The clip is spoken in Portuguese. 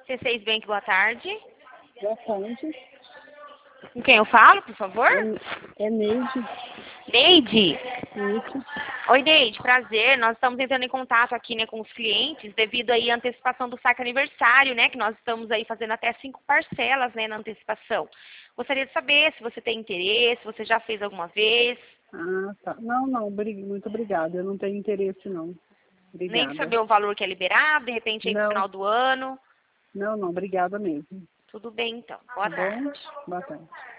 C6 Bank, boa tarde. Boa tarde. Com quem eu falo, por favor? É Neide. Neide? Isso. Oi, Neide, prazer. Nós estamos entrando em contato aqui, né, com os clientes devido aí à antecipação do saque aniversário, né, que nós estamos aí fazendo até 5 parcelas, né, na antecipação. Gostaria de saber se você tem interesse, se você já fez alguma vez. Ah, tá. Não, muito obrigada. Eu não tenho interesse, não. Nem Obrigada. saber o valor que é liberado, de repente aí no Não, final do ano. não, obrigada mesmo. Tudo bem, então. Tá Boa bom? tarde. Boa tarde.